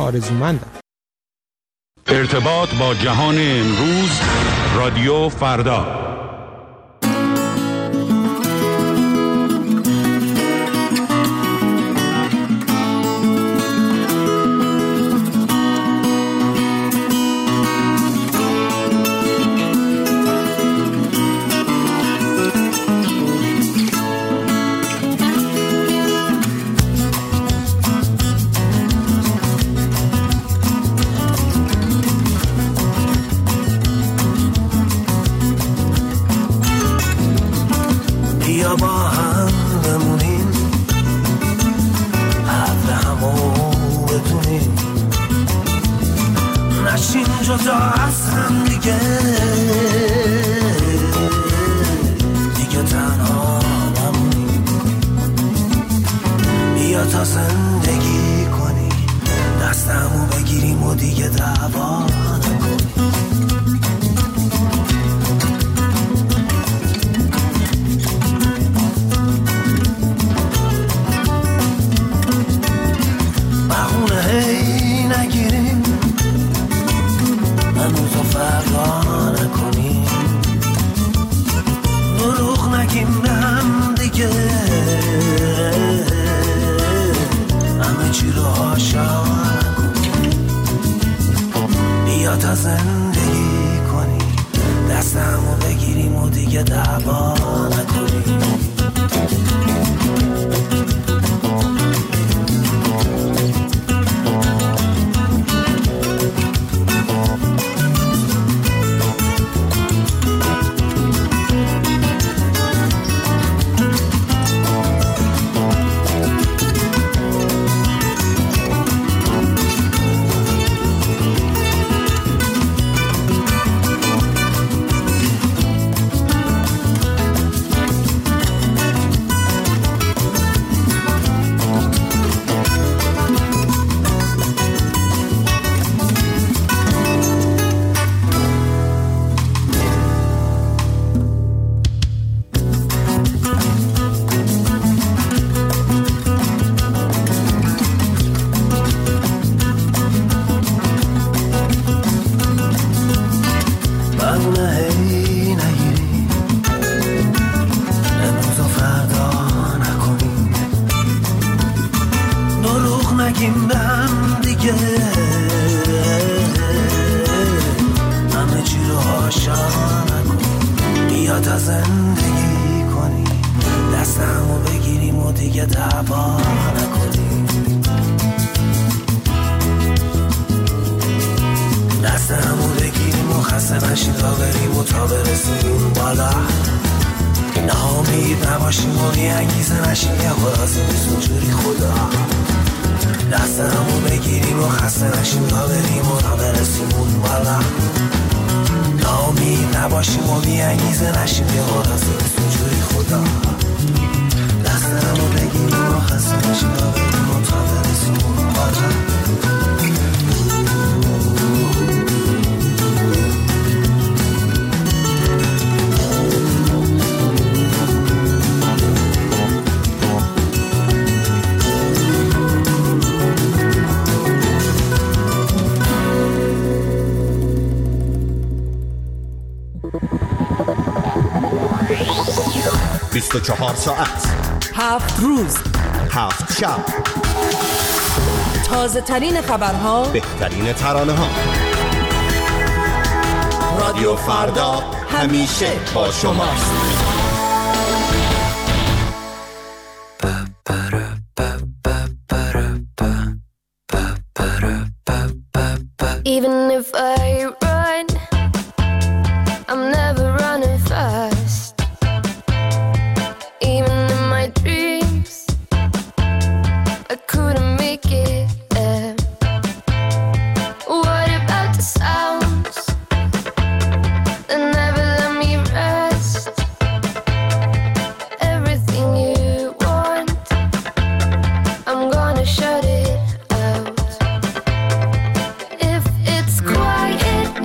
آرزومندم. ارتباط با جهان امروز، رادیو فردا. ساعت 7 روز 7 شب، تازه ترین خبرها، بهترین ترانه ها. رادیو فردا همیشه با شماست. Even if I run, I'm never running fast. Even in my dreams, I couldn't make it there. What about the sounds that never let me rest? Everything you want, I'm gonna shut it out. If it's quiet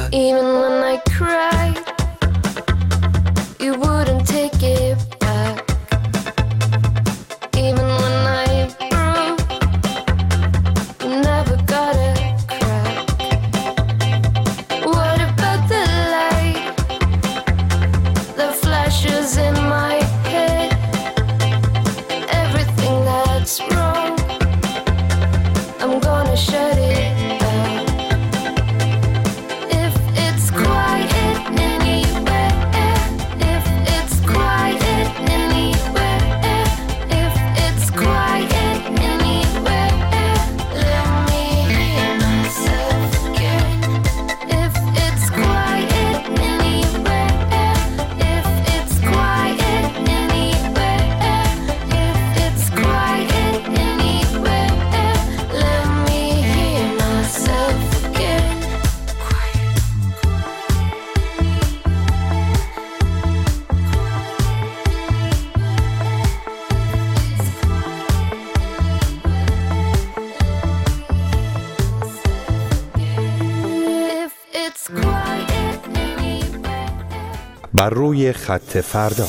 Even when I cried, you wouldn't take it back. Even when I broke, you never got a crack. What about the light that flashes in my head? Everything that's wrong, I'm gonna shut it down. If it's quiet anywhere, if it's quiet anywhere, if it's quiet anywhere, let me hear myself again. If it's quiet anywhere, if it's quiet anywhere, if it's quiet anywhere, let me hear myself again. If it's quiet anywhere. بر روی خط فردا.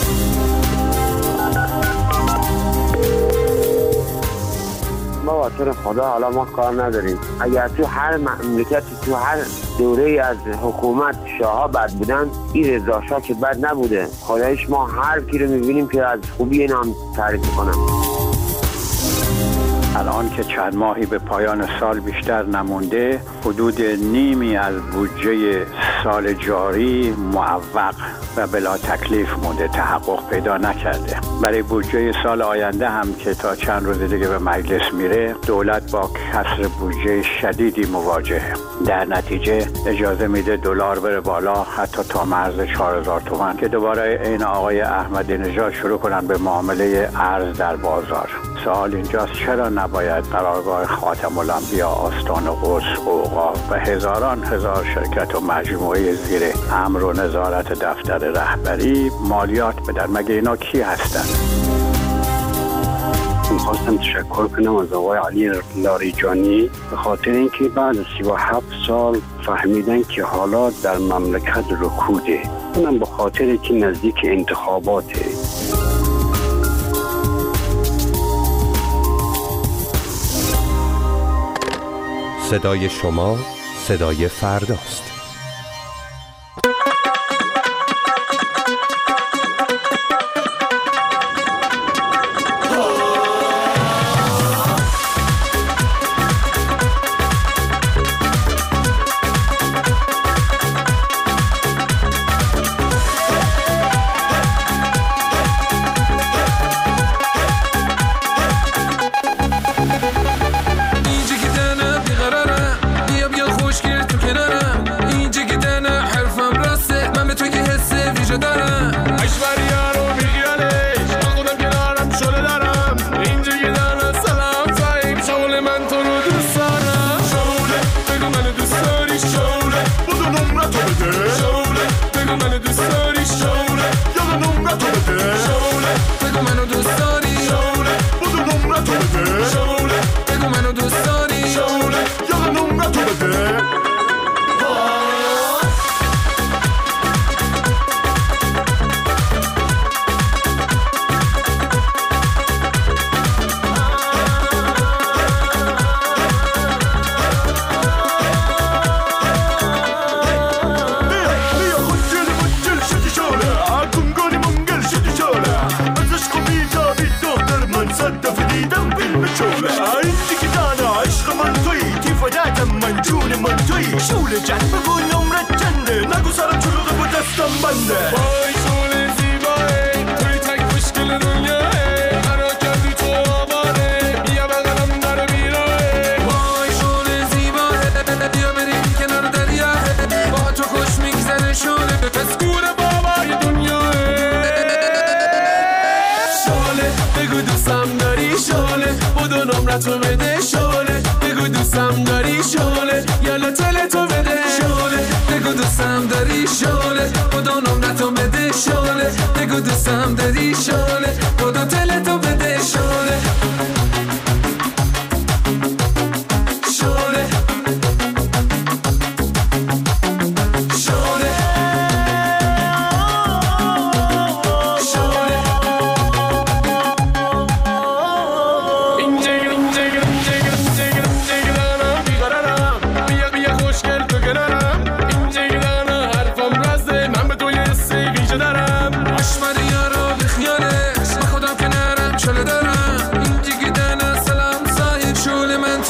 ما واسه خدا حالا ما کار نداریم. اگر تو هر مملکتی تو هر دوره از حکومت شاه‌ها بد بودن، این رضا شاه که بد نبوده. خدایش ما هر کی رو می‌بینیم که از خوبی اینا هم تعریف کنم. الان که چند ماهی به پایان سال بیشتر نمونده، حدود نیمی از بودجه سال جاری معوق و بلا تکلیف مونده، تحقق پیدا نکرده. برای بودجه سال آینده هم که تا چند روز دیگه به مجلس میره، دولت با کسر بودجه شدیدی مواجهه. در نتیجه اجازه میده دلار بره بالا حتی تا مرز 4000 تومان که دوباره این آقای احمدی نژاد شروع کنن به معامله ارز در بازار. سوال اینجاست چرا نباید قرارگاه خاتم الانبیا، آستان قدس، اوقاف و هزاران هزار شرکت و مجموعه زیر امر و نظارت دفتر رهبری مالیات بدن؟ مگه اینا کی هستن؟ میخواستم تشکر کنم از آقای علی لاریجانی به خاطر اینکه بعد از 37 سال فهمیدن که حالات در مملکت رکوده، اونم به خاطر که نزدیک انتخاباته. صدای شما صدای فرداست.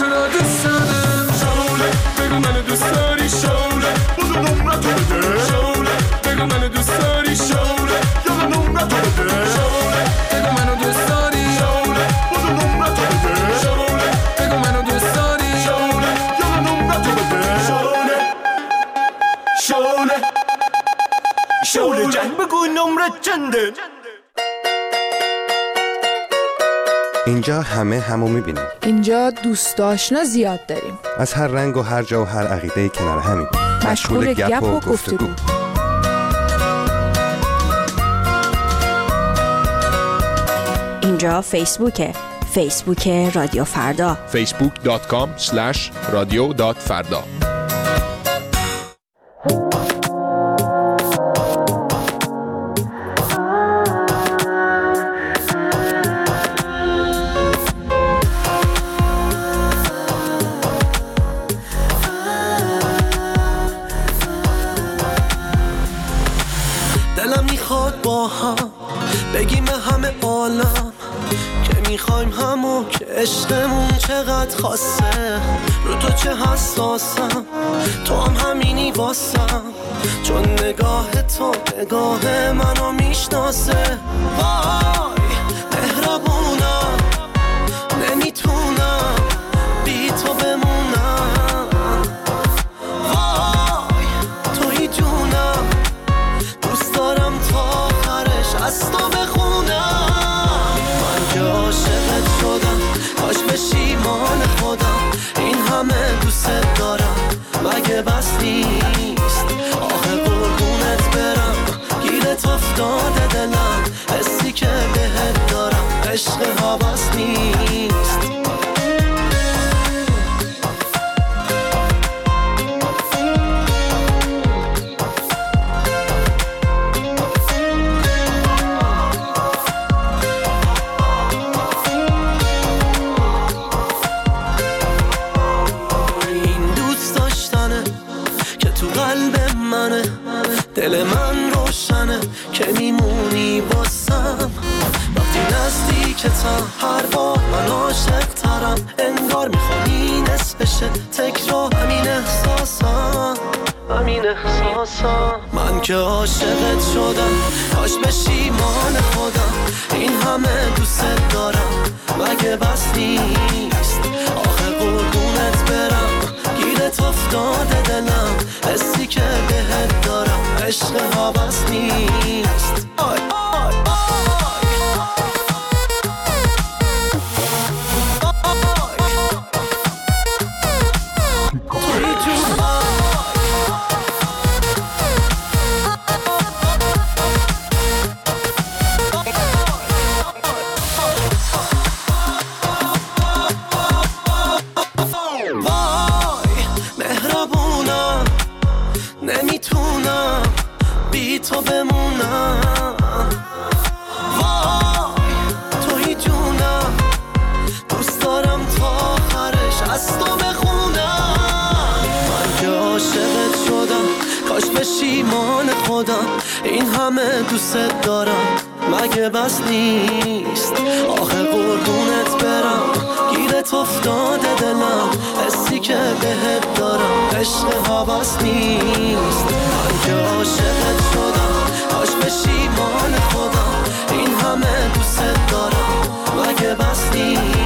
را دوست دارم شوله بگو منو دوست داری شوله بودو نمرتو بده شوله بگو منو دوست داری شوله یا نمرتو بده شوله بگو منو دوست داری شوله بودو نمرتو بده شوله بگو منو دوست داری شوله یا نمرتو بده شوله شوله شوله جان بگو نمرت چنده. اینجا همه همو میبینیم. اینجا دوست آشنا زیاد داریم. از هر رنگ و هر جا و هر عقیده کنار همیم. مشغول گپ و گفتگو. اینجا فیسبوک رادیو فردا. facebook.com/radio.farda. دلم میخواد با هم بگیم همه عالم که میخوایم همو که عشقمون چقدر خاصه. رو تو چه حساسم تو هم همینی واسم چون نگاه تو نگاه منو میشناسه. وای مهربونم نمیتونم بی تو بمونم. وای توی جونم دوست دارم تا آخرش از تو بخونم. من که عاشقت شدم کاش بشی مال خودم. این همه دوست دارم مگه بس نیست؟ آخه قربونت برم گیرت افتاده دلم. حسی که بهت دارم عشق هوس نیست. دل من روشنه که میمونی واسم وقتی نزدیکتم. هر بار من عاشق ترم انگار میخوانی نصفشه تکرار همین احساسم. من که عاشقت شدم کاش بشی مال خودم. این همه دوست دارم مگه بس نیست؟ آخه قربونت برم گیرت افتاده دلم. حسی که بهت دارم عشق هوس نیست. نمیتونم بی تو بمونم. وای توی جونم دوست دارم تا آخرش از تو بخونم. من که عاشقت شدم کاش بشی مال خودم. این همه دوست دارم مگه بس نیست؟ آخه قربونت برم گیرت افتاده دلم. حسی که بهت دارم عشق هوس نیست. من که عاشقت شدم کاش بشی مال خودم. این همه دوست دارم مگه بس نیست؟